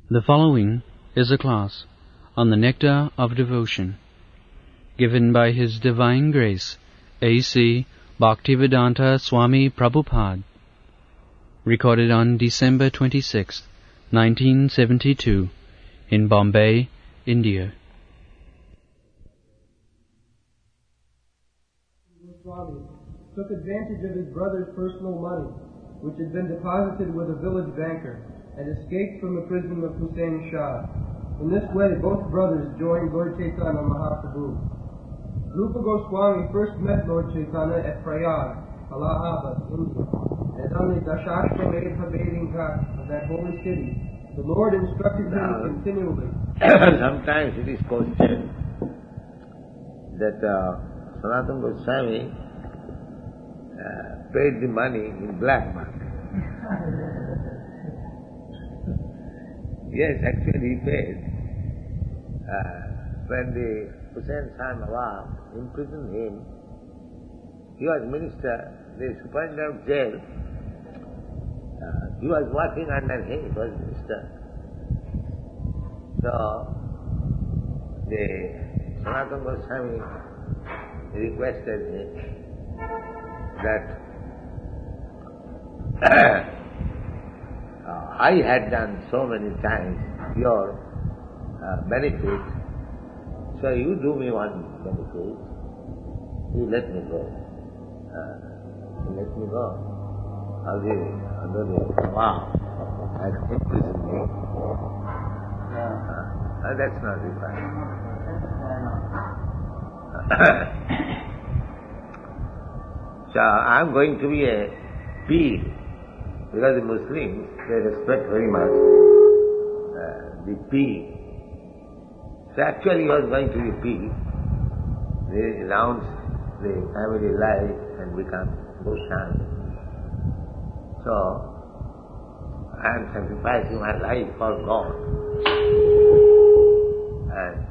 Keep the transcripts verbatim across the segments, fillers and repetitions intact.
The following is a class on the Nectar of Devotion, given by His Divine Grace, A C Bhaktivedanta Swami Prabhupada, recorded on December twenty-sixth, nineteen seventy-two, in Bombay, India. Swami took advantage of his brother's personal money, which had been deposited with a village banker, and escaped from the prison of Hussain Shah. In this way, both brothers joined Lord Chaitanya Mahaprabhu. Rupa Goswami first met Lord Chaitanya at Prayag, Allahabad, India, and on the Dashashramedha bathing ghat of that holy city, the Lord instructed him Now, continually. sometimes it is questioned that uh, Sanatana Goswami uh, paid the money in black market. Yes, actually he paid. Uh, when the Hussain Shah Nawab imprisoned him, he was minister, the superintendent of jail. Uh, he was working under him, he was minister. So, the Sanatana Goswami requested me that uh, I had done so many times your uh, benefit, so you do me one benefit, you let me go. Uh, you let me go. I'll give you. I'll give you. Wow. I can imprison me. Uh, uh, that's not required. So I'm going to be a pig, because the Muslims, they respect very much uh, the pig. So actually he was going to be pig. They renounce the family life and become Goswami. So I am sacrificing my life for God. And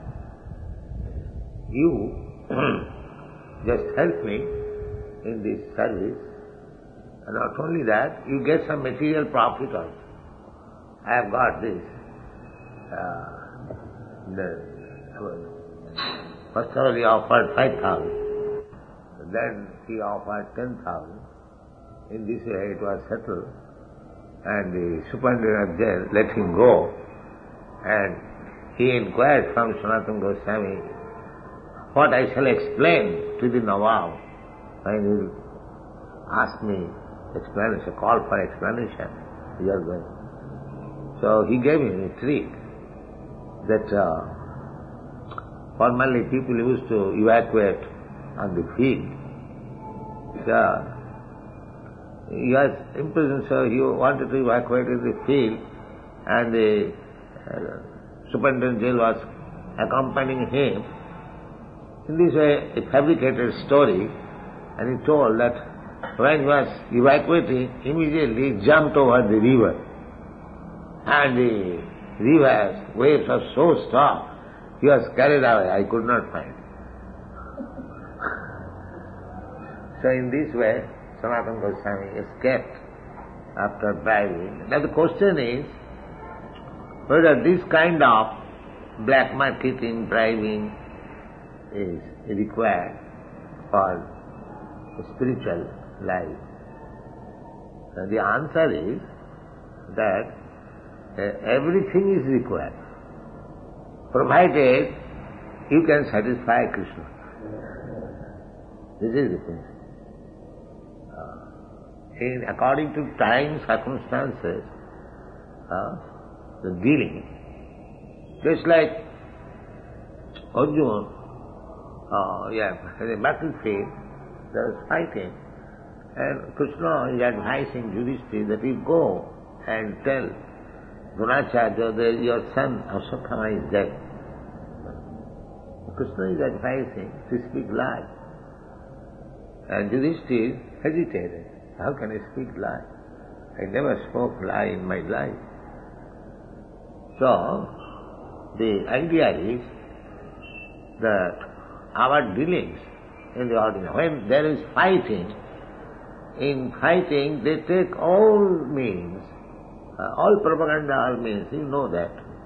you just help me in this service, and not only that, you get some material profit also. I have got this. Uh, the, first of all he offered five thousand, then he offered ten thousand. In this way it was settled, and the superintendent of jail let him go, and he inquired from Sanatana Goswami what I shall explain to the Nawab when he asked me explanation, call for explanation. We are going. So he gave me a trick that uh, formerly people used to evacuate on the field. So he was imprisoned, so he wanted to evacuate in the field, and the uh, superintendent jail was accompanying him. In this way, he fabricated a story, and he told that when he was evacuating, immediately he jumped over the river. And the river's waves were so strong, he was carried away. I could not find him. So in this way, Sanatana Goswami escaped after bribing. Now the question is whether this kind of black marketing, bribing is required for spiritual life. And the answer is that uh, everything is required, provided you can satisfy Krishna. This is the thing. Uh, in, according to time, circumstances, uh, the dealing, just like Arjuna, uh, yeah, in the battlefield, there was fighting, and Krishna is advising Yudhishthira that you go and tell Dronacharya that your son Ashwatthama is dead. Krishna is advising to speak lie. And Yudhishthira hesitated. How can I speak lie? I never spoke lie in my life. So, the idea is that our dealings in the ordinary, when there is fighting, in fighting they take all means, uh, all propaganda all means, you know that.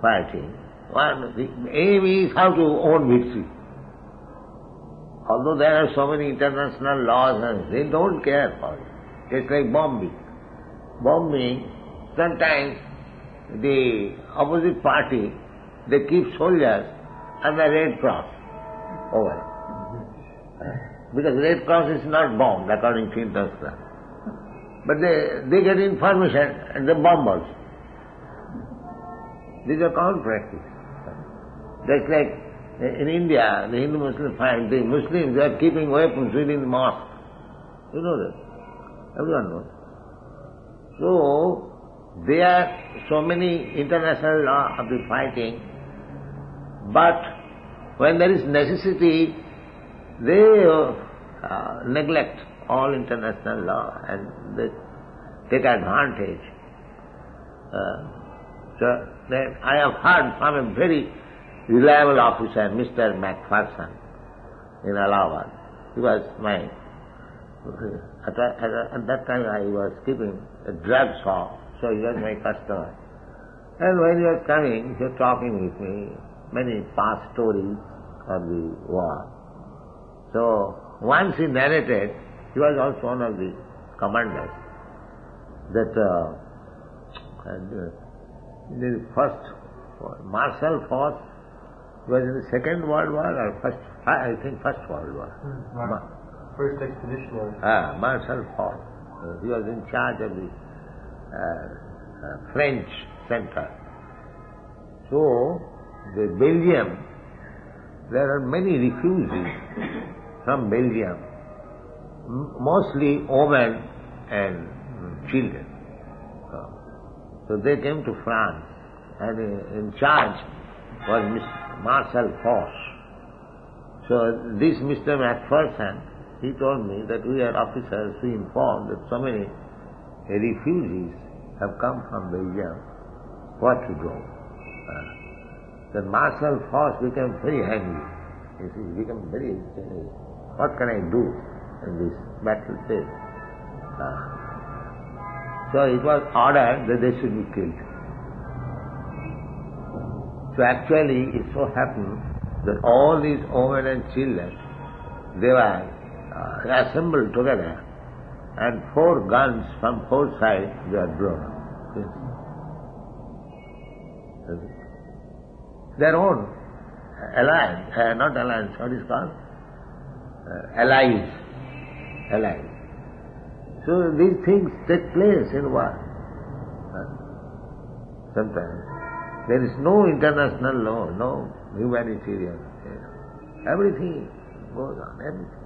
fighting. One, the aim is how to own victory. Although there are so many international laws, and they don't care for it. It's like bombing. Bombing, sometimes the opposite party, they keep soldiers and the Red Cross over. Because Red Cross is not bombed according to international. But they, they get information and they bomb also. These are common practice. That's like in India, the Hindu-Muslim fight, the Muslims are keeping weapons within the mosque. You know that. Everyone knows. So, there are so many international law of the fighting, but when there is necessity, they uh, neglect all international law and they take advantage. Uh, so, then I have heard from a very reliable officer, Mister Macpherson, in Allahabad. He was my, at, at, at that time I was keeping a drug shop, so he was my customer. And when he was coming, he was talking with me, many past stories of the war. So, once he narrated, he was also one of the commanders, that uh, in the first Marshall Force was in the Second World War or first, I think First World War. Hmm. Ma- first expeditionary. Ah, Marshall Force. Uh, he was in charge of the uh, uh, French center. So, the Belgium, there are many refugees from Belgium, m- mostly women and mm, children. Uh, so they came to France, and uh, in charge was Mister Marshall Force. So this Mister Macpherson, he told me that we are officers, we informed that so many refugees have come from Belgium, what to do? Uh, the Marshall Force became very angry. He became very angry. What can I do in this battlefield? Uh, so it was ordered that they should be killed. So actually it so happened that all these women and children, they were uh, assembled together and four guns from four sides they were blown up. Their own alliance, uh, not alliance, what is called? Uh, allies. Allies. So these things take place in war. Huh? Sometimes. There is no international law, no humanitarian. Everything goes on, everything.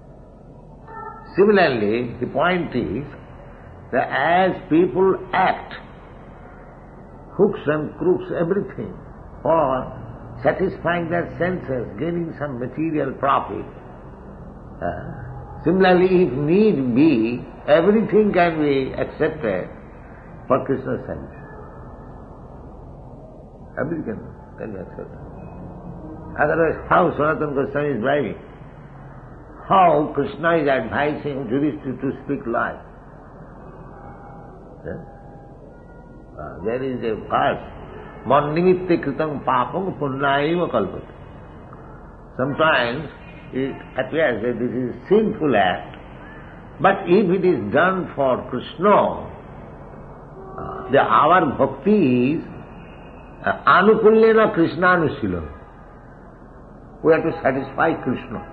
Similarly, the point is that as people act, hooks and crooks, everything, for satisfying their senses, gaining some material profit. Uh, similarly, if need be, everything can be accepted for Krishna's service. Everything can be accepted. Otherwise, how Sanatana Goswami is driving? How Krishna is advising Yudhishthira to speak lies? Yeah? Uh, there is a verse, Mannimitte kritam papam punnaiva kalpate. Sometimes it appears that this is a sinful act, but if it is done for Krishna, uh, the our bhakti is uh, anukulyena Krishna anushila. We have to satisfy Krishna.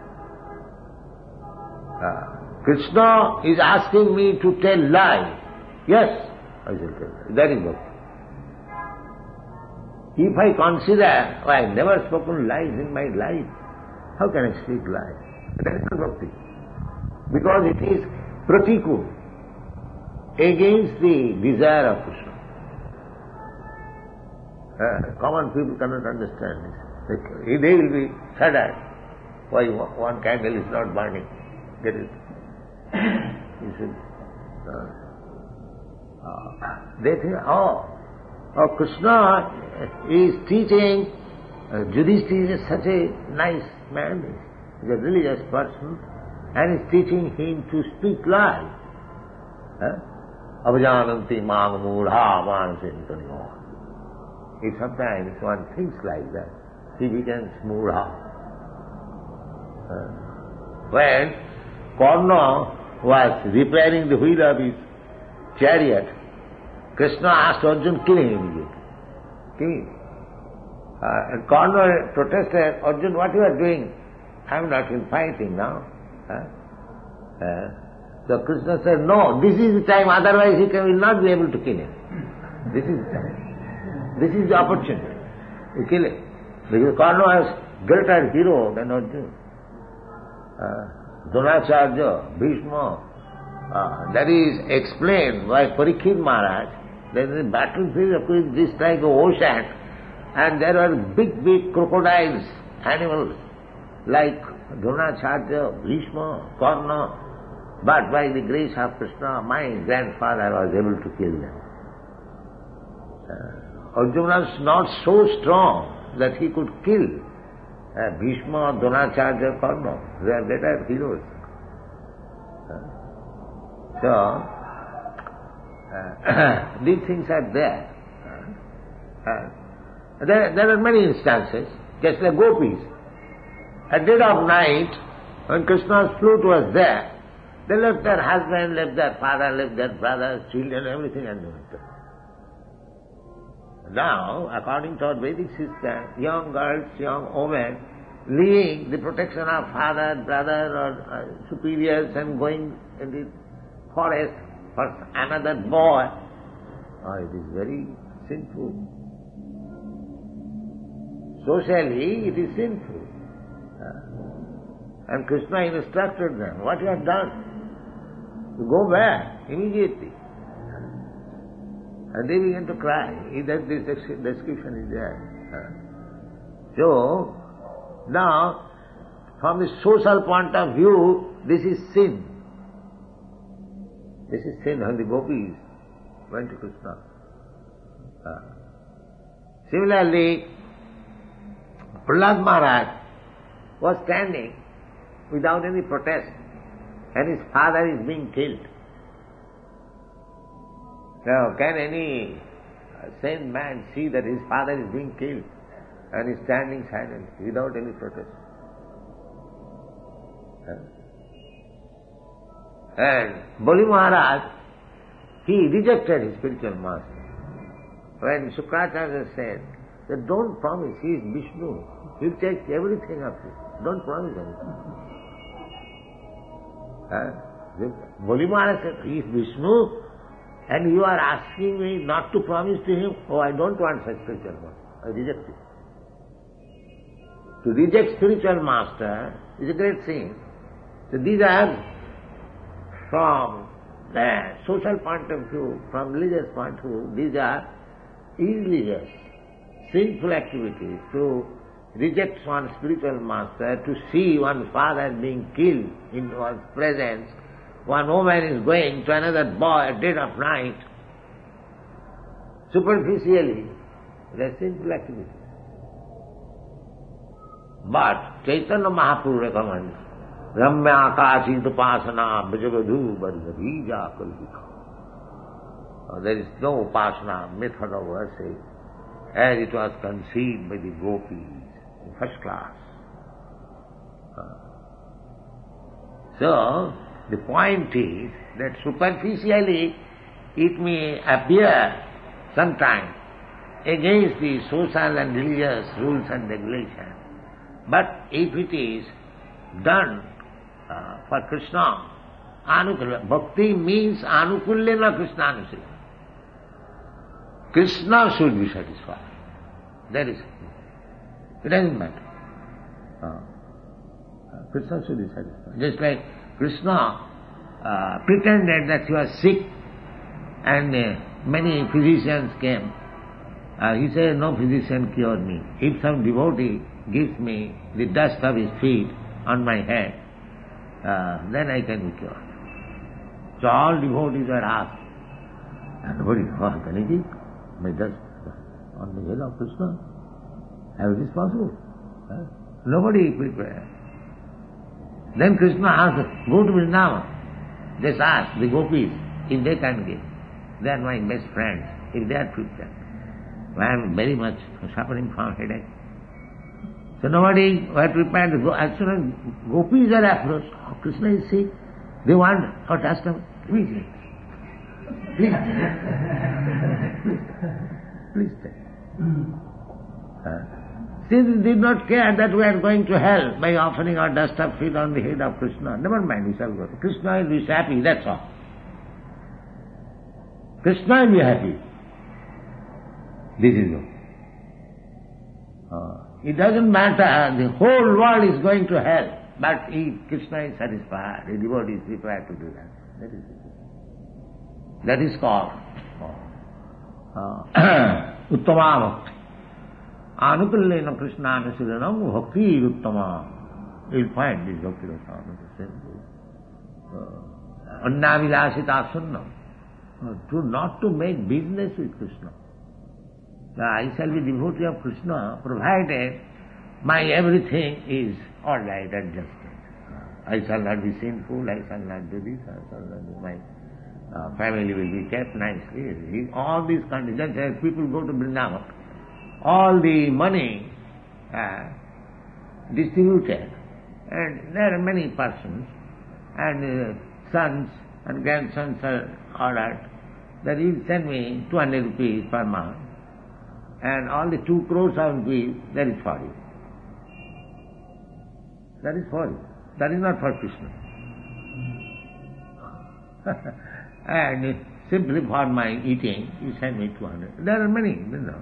Uh, Krishna is asking me to tell lies. Yes, I shall tell lies. That is bhakti. If I consider, oh, I have never spoken lies in my life, how can I speak lies? That is not bhakti. Because it is pratikul, against the desire of Krishna. Uh, common people cannot understand this. They will be saddened why one candle is not burning. Get it? You see, uh, uh, they think, oh, oh, Krishna is teaching, uh, Yudhishthira is such a nice man, he's a religious person, and is teaching him to speak lies. Avajananti mang mudha manasintaniho. if sometimes one thinks like that, he becomes moved up. Uh, when Karna was repairing the wheel of his chariot, Krishna asked Arjuna, kill him immediately. Kill him. Uh, and Karna protested, Arjuna, what you are doing? I am not in fighting now. Uh, uh, so Krishna said, no, this is the time, otherwise he can, will not be able to kill him. This is the time. This is the opportunity to kill him. Because Karna was greater hero than Arjuna. Uh, Dronacharya, Bhishma, uh, that is explained by Parikshit Maharaj. There is a battlefield of this like an ocean, and there are big, big crocodiles, animals, like Dronacharya, Bhishma, Karna, but by the grace of Krishna, my grandfather was able to kill them. Uh, Arjuna was not so strong that he could kill uh, Bhishma, Dronacharya, Karna. They are better heroes. Uh, so, uh, these things are there. Uh, uh, there. There are many instances, just like gopis. At dead of night, when Krishna's flute was there, they left their husband, left their father, left their brothers, children, everything and everything. Now, according to our Vedic system, young girls, young women, leaving the protection of father, brother or uh, superiors and going in the forest for another boy, oh, it is very sinful. Socially, it is sinful. Uh, and Krishna instructed them, what you have done? You go back immediately. And they began to cry. That this description is there. Uh, so, now, from the social point of view, this is sin. This is sin when the gopis went to Krishna. Uh, similarly, Prahlad Maharaj was standing without any protest, and his father is being killed. Now, can any sane man see that his father is being killed and is standing silent without any protest? And Bali Maharaj, he rejected his spiritual master. When Shukracharya said that don't promise, he is Vishnu, he will take everything of you. Don't promise anything. Uh, Bali Maharaj said, he is Vishnu, and you are asking me not to promise to him? Oh, I don't want such spiritual master. I reject it. To reject spiritual master is a great sin. So these are, from the social point of view, from religious point of view, these are irreligious, sinful activities. To reject one's spiritual master, to see one's father being killed in one's presence, one woman is going to another boy at dead of night. Superficially, they are sinful activities. But Chaitanya Mahaprabhu recommends Ramya Akasit Upasana Bhajavadhu Bhargavija Kalvika. There is no Upasana method of worship as it was conceived by the gopis in first class. So, the point is that superficially it may appear sometimes against the social and religious rules and regulations, but if it is done uh, for Krishna, anukulya, bhakti means anukulyena Krishna anusila. Krishna should be satisfied. That is, it doesn't matter. Uh, Krishna should be satisfied. Just like Krishna uh, pretended that he was sick and uh, many physicians came. Uh, he said, no physician cure me. If some devotee gives me the dust of his feet on my head, uh, then I can be cured. So all devotees were asked, nobody, oh, can he give my dust on the head of Krishna? How is this possible? Huh? Nobody prepared. Then Krishna asked, go to Vrindavan. Just ask the gopis if they can give. They are my best friends, if they are prepared. I am very much suffering from headache. So nobody were prepared to go. As soon as gopis are approached, oh, Krishna is sick, they want our dust-up. Please, please, please take. Uh, since they did not care that we are going to hell by offering our dust-up feet on the head of Krishna, never mind, we shall go. Krishna will be happy, that's all. Krishna will be happy. This is all. Uh, it doesn't matter, the whole world is going to hell, but he, Krishna is satisfied, the devotee is prepared to do that. That is it. That is called uh, Uttama Bhakti. Anukullena Krishnana Siranam Bhakti Uttama. You will find this Bhakti Uttama. Annavilasita Sunnam. To not to make business with Krishna. I shall be devotee of Krishna provided my everything is all right, adjusted. I shall not be sinful, I shall not do this, I shall not do my uh, family will be kept nicely. All these conditions, as people go to Vrindavan, all the money uh, distributed, and there are many persons, and uh, sons and grandsons are ordered that you send me two hundred rupees per month, and all the two crores of rupees, that is for you. That is for you. That is not for Krishna. And simply for my eating, you send me two hundred. There are many, you know.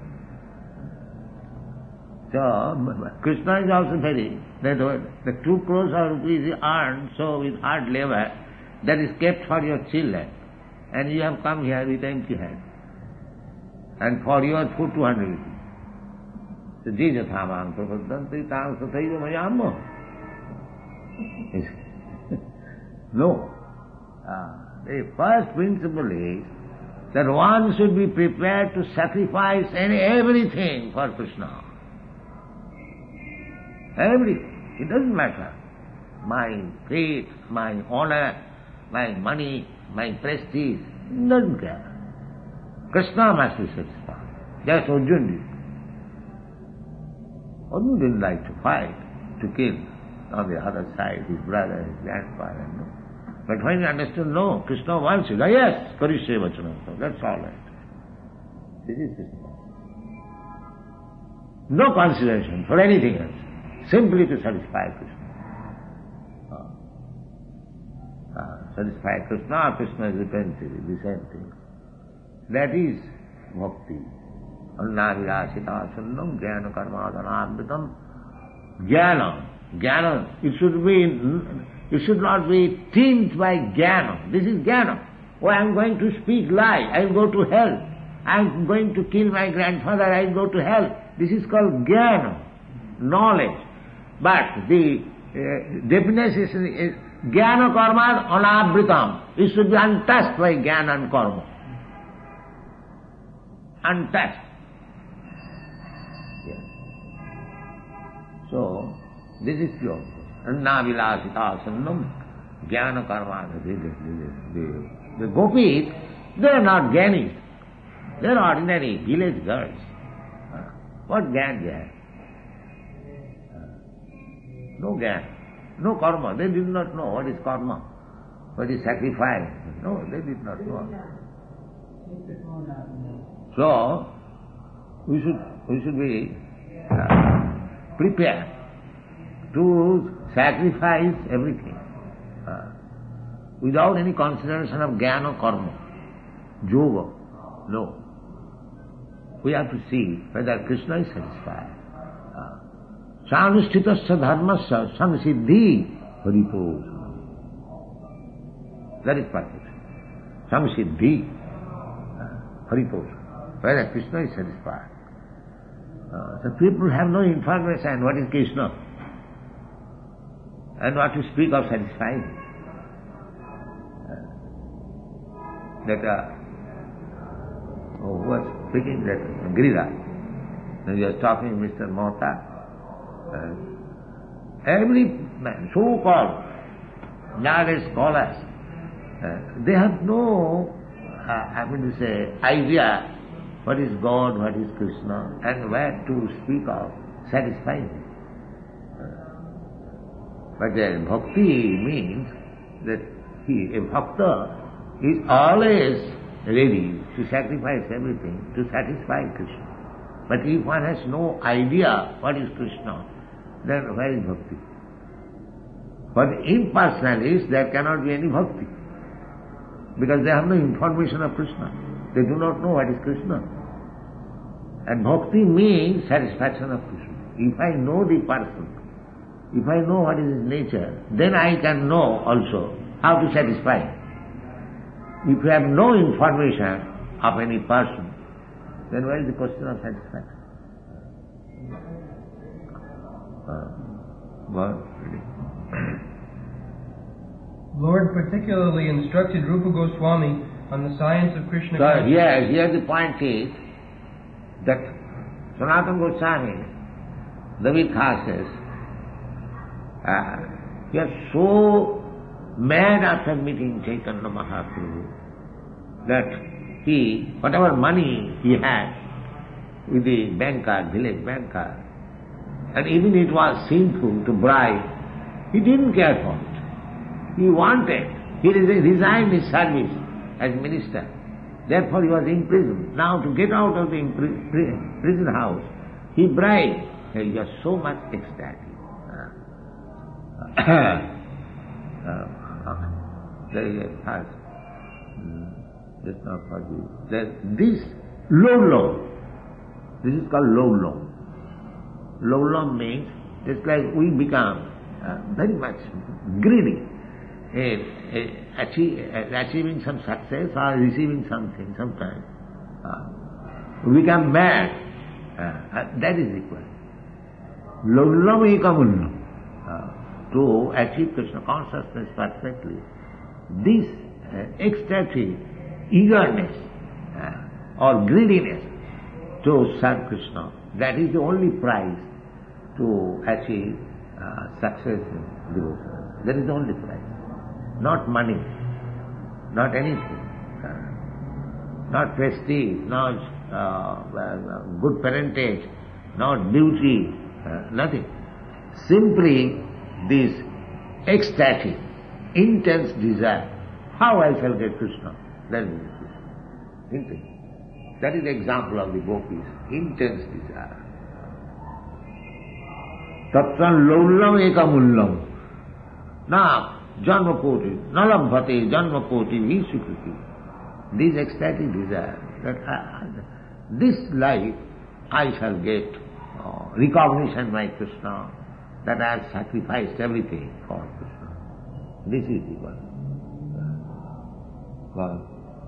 So, Krishna is also very, that the two crores of rupees is earned, so with hard labor, that is kept for your children. And you have come here with empty hand. And for your food, two hundred rupees. So, Jijathamam prapadanti tam sathaiva mayammo. No. Uh, the first principle is that one should be prepared to sacrifice any, everything for Krishna. Everything. It doesn't matter. My faith, my honor, my money, my prestige, doesn't care. Krishna must be satisfied. Just Arjuna did. Arjuna didn't like to fight, to kill on the other side, his brother, his grandfather, no. But when he understood, no, Krishna wants it, oh yes, Karishe Vachanam, that's all right. This is Krishna. No consideration for anything else, simply to satisfy Krishna. Uh, uh, satisfy Krishna, Krishna is repentive, the same thing. That is bhakti. Annavirasita sunnam jnana karmadhanamritam. Jnana. Jnana. It should be, it should not be tinged by jnana. This is jnana. Oh, I am going to speak lie, I will go to hell. I am going to kill my grandfather, I will go to hell. This is called jnana, knowledge. But the uh, definition is jnana karma anavritam. It should be untouched by jnana and karma. Untouched. Yes. So, this is pure. Anna vilasita sannam jnana karma. The, the, the, the gopis, they are not jnanis. They are ordinary village girls. Uh, what jnana they have? Uh, no jnana. No karma. They did not know what is karma. What is sacrifice. No, they did not know. So, we should, we should be uh, prepared to sacrifice everything uh, without any consideration of jnana or karma, yoga. No. We have to see whether Krishna is satisfied. Sanusthita dharmasya samsiddhi haripos. That is perfect. Samsiddhi haripos. Whether Krishna is satisfied. Uh, the people have no information what is Krishna and what to speak of satisfying. Uh, that uh, oh, who was speaking that Giriraj, when he was talking to Mister Mohta, uh, every man, so-called knowledge scholars, uh, they have no, uh, I mean to say, idea what is God, what is Krishna, and where to speak of satisfying him. But then bhakti means that he, a bhakta, is always ready to sacrifice everything to satisfy Krishna. But if one has no idea what is Krishna, then where is bhakti? For the impersonalists, there cannot be any bhakti, because they have no information of Krishna. They do not know what is Krishna. And bhakti means satisfaction of Krishna. If I know the person, if I know what is his nature, then I can know also how to satisfy him. If you have no information of any person, then where is the question of satisfaction? Uh, well, Lord particularly instructed Rupa Goswami on the science of Krishna so consciousness. here, here the point is that Sanatana Goswami, David Khas says, uh, he was so mad after meeting Chaitanya Mahaprabhu that he, whatever money he had with the banker, village banker, and even it was sinful to bribe, he didn't care for it. He wanted, he resigned his service as minister. Therefore he was imprisoned. Now to get out of the prison house, he bribed. He was so much ecstatic. uh, there is a verse, just now for you, that this low-low, this is called low-low. Low-low means just like we become uh, very much greedy in, in achieve, uh, achieving some success or receiving something sometimes. Uh, we become mad. Uh, uh, that is equal. Low-low ekamulla. To achieve Krishna consciousness perfectly, this uh, ecstatic eagerness uh, or greediness to serve Krishna, that is the only prize to achieve uh, success in devotion. That is the only prize. Not money, not anything, uh, not prestige, not uh, uh, good parentage, not beauty, uh, nothing. Simply this ecstatic, intense desire, how I shall get Krishna? That is Krishna. That is the example of the gopis, intense desire. Tatran lollam ekamullam. Now, janmakoti, nalabhate janmakoti visukriti. This ecstatic desire, that I, this life I shall get uh, recognition by Krishna, that I have sacrificed everything for Krishna. This is the one. God.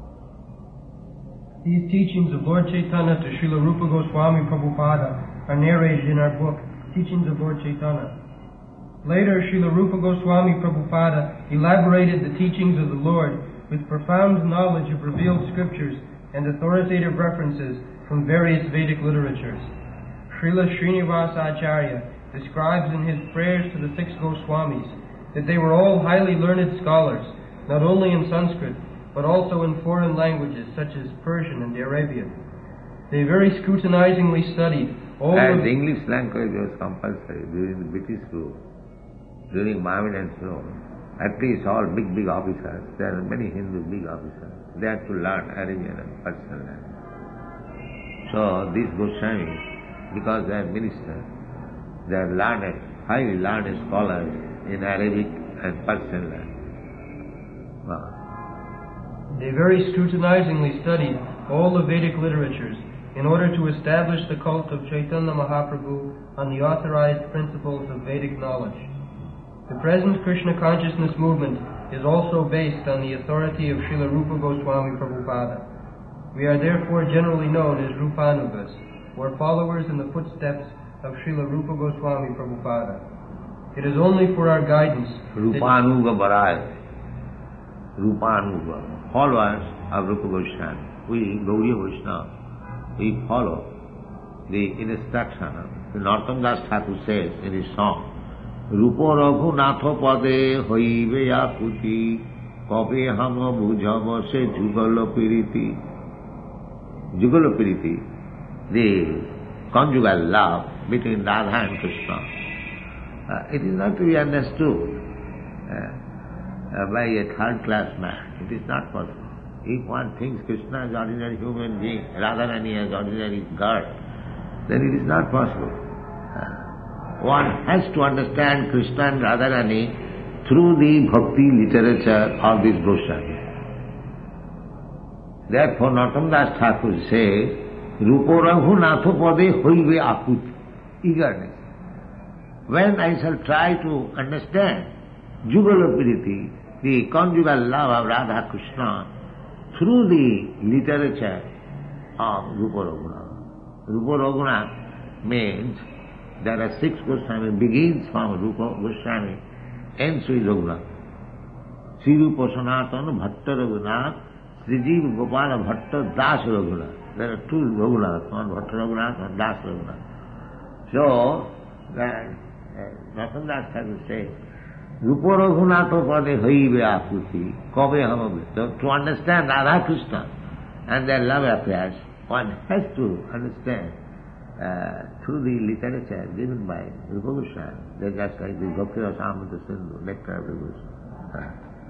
These teachings of Lord Chaitanya to Srila Rupa Goswami Prabhupada are narrated in our book, Teachings of Lord Chaitanya. Later, Srila Rupa Goswami Prabhupada elaborated the teachings of the Lord with profound knowledge of revealed scriptures and authoritative references from various Vedic literatures. Srila Srinivasa Acharya describes in his prayers to the six Goswamis that they were all highly learned scholars, not only in Sanskrit, but also in foreign languages such as Persian and Arabian. They very scrutinizingly studied all and of the English language was compulsory during the British rule, during Mohammedan rule. At least all big, big officers, there are many Hindu big officers, they had to learn Arabian and Persian language. So these Goswamis, because they are ministers, they are learned, highly learned scholars in Arabic and Persian language. Wow. They very scrutinizingly studied all the Vedic literatures in order to establish the cult of Chaitanya Mahaprabhu on the authorized principles of Vedic knowledge. The present Krishna consciousness movement is also based on the authority of Srila Rupa Goswami Prabhupada. We are therefore generally known as Rupanugas, or followers in the footsteps of Srila Rupa Goswami Prabhupada. It is only for our guidance Rupanuga Baraya, Rupanuga, followers of Rupa Goswami. We, Gauriya Vaishnava, we follow the instruction. Narottam Das Thakur says in his song, Rupa Raghunatha Pade Hoive Yakuti Kabe Hama Bhujama Se Jugala Piriti. Jugalapiriti, the conjugal love between Radha and Krishna, uh, it is not to be understood uh, uh, by a third-class man. It is not possible. If one thinks Krishna is ordinary human being, Radharani as ordinary girl, then it is not possible. Uh, one has to understand Krishna and Radharani through the bhakti literature of this Goswami. Therefore, Narottam Das Thakur says, Rupo Raghunatho Pade hoibe akut, eagerness. When I shall try to understand Jugalapiriti, the conjugal love of Radha Krishna, through the literature of Rupa Raghunath. Rupa Raghunath means there are six Goswami, begins from Rupa Goswami, ends with Raghunath. Sri Rupa Sanatana Bhatta Raghunath, Sri Jiva Gopala Bhatta Das Raghunath. There are two Raghunaths, one Bhatta Raghunath and Das Raghunath. So, Narottam Das Thakur says, Rupa Raghunatho Pade hoibe akuti, kobe hamabe. So to understand Radha Krishna and their love affairs, one has to understand uh, through the literature given by Rupa Goswami. They're just like the Bhakti Rasamrita Sindhu, nectar of the Goswami.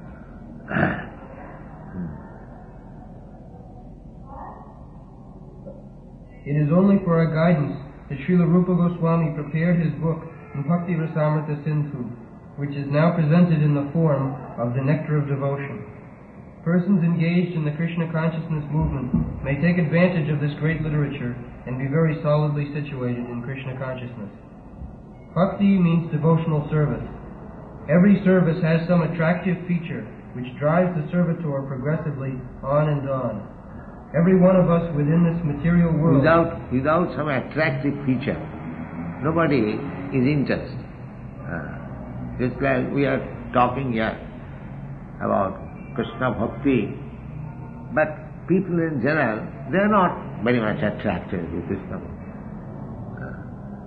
It is only for our guidance that Srila Rupa Goswami prepared his book in Bhakti Rasamrita Sindhu, which is now presented in the form of the Nectar of Devotion. Persons engaged in the Krishna consciousness movement may take advantage of this great literature and be very solidly situated in Krishna consciousness. Bhakti means devotional service. Every service has some attractive feature which drives the servitor progressively on and on. Every one of us within this material world... Without, without some attractive feature, nobody is interested. Uh, Just like we are talking here about Krishna Bhakti, but people in general, they are not very much attracted to Krishna Bhakti. Uh,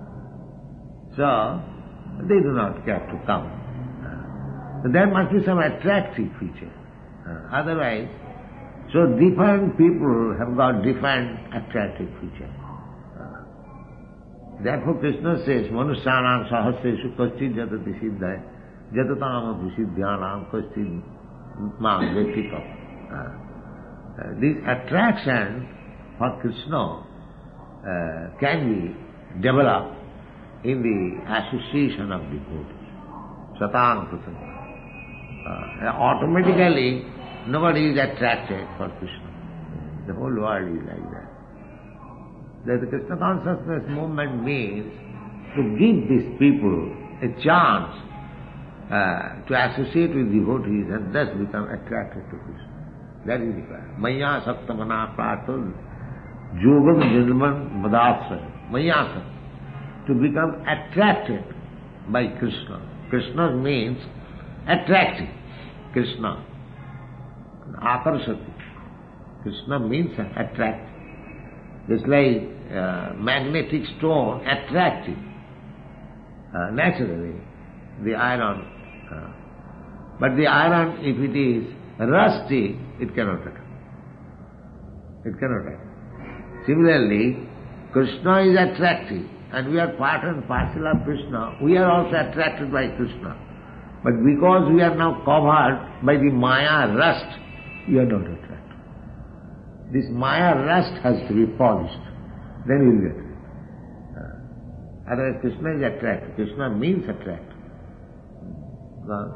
so, they do not care to come. Uh, so there must be some attractive feature. Uh, otherwise, so different people have got different attractive features. Therefore Krishna says, Manusyanam sahasreshu kaschid jatati siddhaya jatatam apusiddhyanam kaschid mam vekhitam. This attraction for Krishna uh, can be developed in the association of devotees. Satang prasanga. Uh, automatically nobody is attracted for Krishna. The whole world is like that. That the Krishna consciousness movement means to give these people a chance uh, to associate with devotees and thus become attracted to Krishna. That is required. Maya saktamana pratul yogam janman madasya. Maya sakta. To become attracted by Krishna. Krishna means attractive. Krishna. Akarsati. Krishna means attractive. Just like uh, magnetic stone, attractive. Uh, naturally, the iron. Uh, but the iron, if it is rusty, it cannot attract. It cannot attract. Similarly, Krishna is attractive, and we are part and parcel of Krishna. We are also attracted by Krishna. But because we are now covered by the Maya rust, we are not attracted. This Maya rust has to be polished, then we will get it. Uh, otherwise Krishna is attractive. Krishna means attractive. Uh,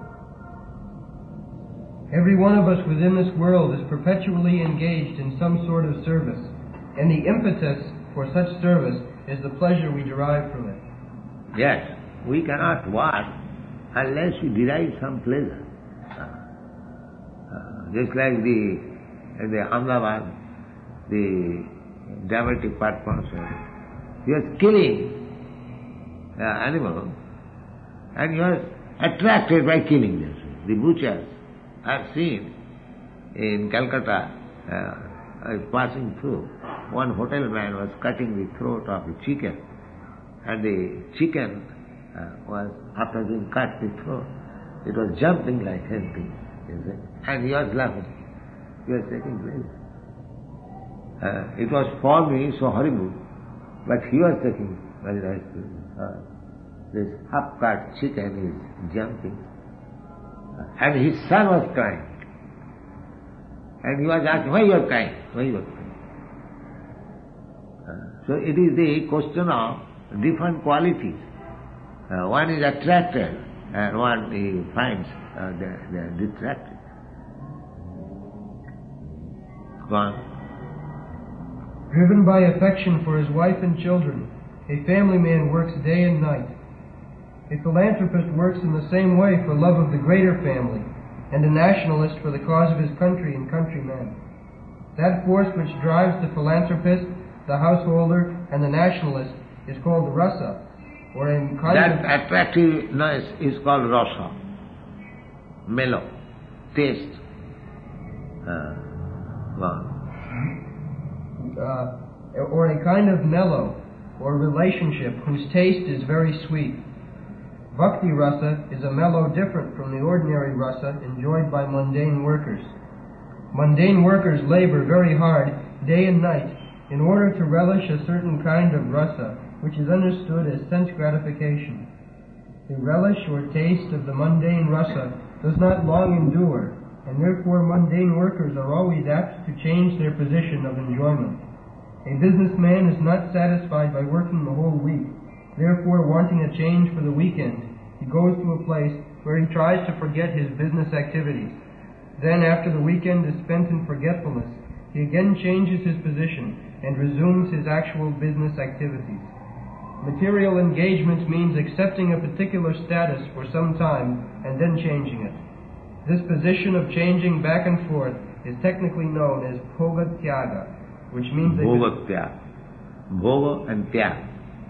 Every one of us within this world is perpetually engaged in some sort of service, and the impetus for such service is the pleasure we derive from it. Yes, we cannot work unless we derive some pleasure. Uh, uh, just like the in the Ahmedabad, the dramatic performance, he was killing uh, animals, and he was attracted by killing them. The butchers I've seen in Calcutta, uh, I was passing through, one hotel man was cutting the throat of a chicken, and the chicken uh, was, after being cut the throat, it was jumping like anything, and he was laughing. He was taking place. Uh, it was for me so horrible, but he was taking very nicely. Uh, this half-cut chicken is jumping. Uh, and his son was crying. And he was asking, why you are crying? Why you are crying? Uh, so it is the question of different qualities. Uh, one is attracted and one he finds uh, they, they are detracted. Go on. Driven by affection for his wife and children, a family man works day and night. A philanthropist works in the same way for love of the greater family, and a nationalist for the cause of his country and countrymen. That force which drives the philanthropist, the householder, and the nationalist is called the rasa, or in kind that of... attractiveness is called rasa, mellow, taste. Uh, well. Uh, or a kind of mellow, or relationship whose taste is very sweet. Bhakti rasa is a mellow different from the ordinary rasa enjoyed by mundane workers. Mundane workers labor very hard, day and night, in order to relish a certain kind of rasa, which is understood as sense gratification. The relish or taste of the mundane rasa does not long endure, and therefore mundane workers are always apt to change their position of enjoyment. A businessman is not satisfied by working the whole week. Therefore, wanting a change for the weekend, he goes to a place where he tries to forget his business activities. Then, after the weekend is spent in forgetfulness, he again changes his position and resumes his actual business activities. Material engagements means accepting a particular status for some time and then changing it. This position of changing back and forth is technically known as bhoga tyaga, which means that... Bhoga tyaga. Bhoga and tyaga.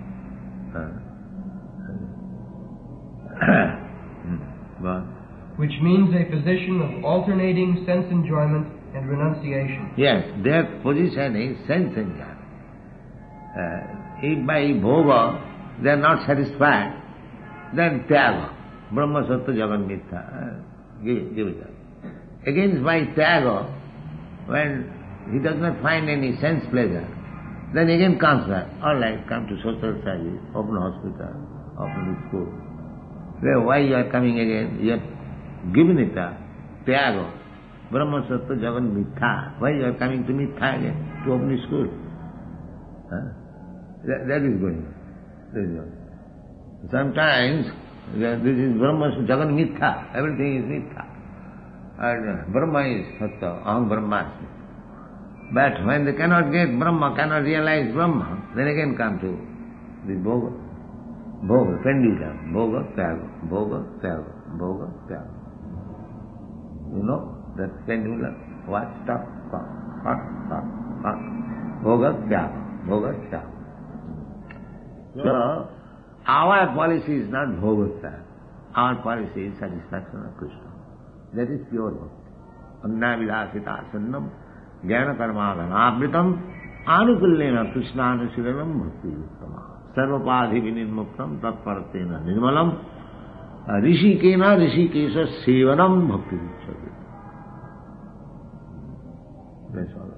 Uh. which means a position of alternating sense enjoyment and renunciation. Yes, their position is sense enjoyment. Uh, if by bhoga they are not satisfied, then tyaga, brahma sattva jagan mithya, uh, give, give it up. Against by tyaga, when he does not find any sense pleasure, then again comes back. All right, come to social service, open hospital, open school. Then why you are coming again? You have given it up. Tyaga, brahma sattva jagan mithya. Why you are coming to mithya again, to open school? Huh? That, that is going on. That is going on. Sometimes this is brahma jagan mithya. Everything is mithya. And uh, Brahma is sattva, aham brahmasmi. But when they cannot get Brahma, cannot realize Brahma, then again come to the bhoga. Bhoga, pendulum. Bhoga, tyaga. Bhoga, tyaga. Bhoga, tyaga. You know that pendulum? What? Stop, stop, stop, stop, stop. Bhoga, tyaga. Bhoga, tyaga. So, our policy is not bhoga, tyaga. Our policy is satisfaction of Krishna. That is pure bhakti. Anna vilasita sannam jnana karmadhanavritam anukullena krishnanushiranam bhakti yuttama sarvapadhi vinirmuktam tatparatena nirmalam rishikena rishikesha sevanam bhakti yuttama. That's all.